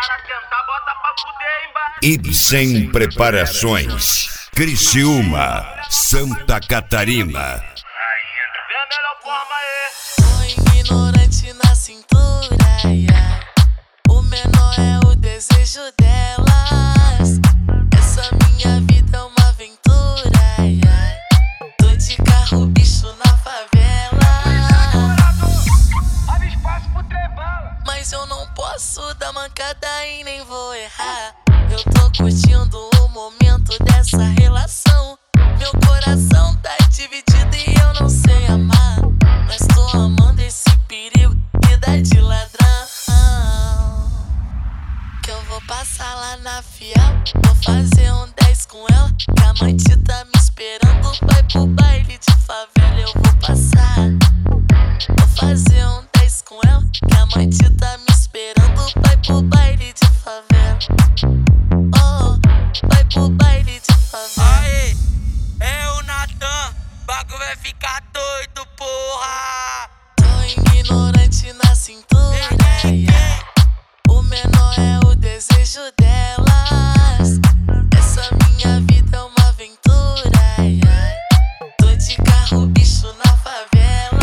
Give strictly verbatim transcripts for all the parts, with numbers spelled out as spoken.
Ibsen Preparações, Criciúma, Santa Catarina. Tô ignorante na cintura, yeah. O menor é o desejo delas. Essa minha vida é uma aventura, yeah. Tô de carro, bicho na favela. Mas eu não posso dar mancada e nem vou errar. Eu tô curtindo o momento dessa relação. Meu coração tá dividido e eu não sei amar. Mas tô amando esse perigo que dá de ladrão. Que eu vou passar lá na Fiel, vou fazer um dez com ela. Que a amante tá me esperando, vai pro baile de favela. Eu vou passar, vou fazer um dez com ela. Que a amante tá me esperando, vai pro baile de favela. Oh, vai pro baile de favela. Aê, é o Natan, bagulho vai ficar doido, porra. Tô ignorante na cintura, yeah. O menor é o desejo delas. Essa minha vida é uma aventura, yeah. Tô de carro, bicho na favela.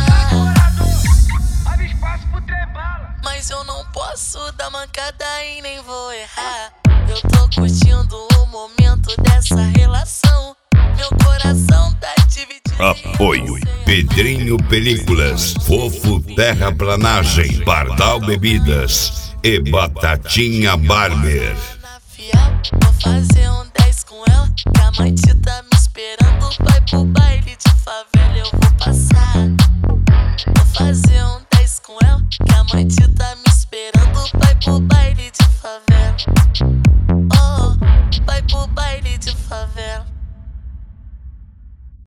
Mas eu não posso dar mancada e nem vou errar. Eu tô curtindo o momento dessa relação. Meu coração tá dividido. Apoio Pedrinho Películas, Fofo Terraplanagem, Pardal Bebidas e Batatinha Barber. Na Fiel, vou fazer um dez com ela. Que a amante tá me esperando, vai pro baile de favela. Eu vou passar, vou fazer um dez com ela. Que a amante tá me esperando, vai pro baile de favela. Oh, vai pro baile de favela.